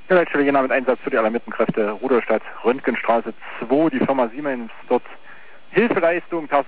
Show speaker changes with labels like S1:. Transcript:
S1: Ja, Leitstelle Jena mit Einsatz für die alarmierten Kräfte Rudolstadt, Röntgenstraße 2, die Firma Siemens, dort Hilfeleistung,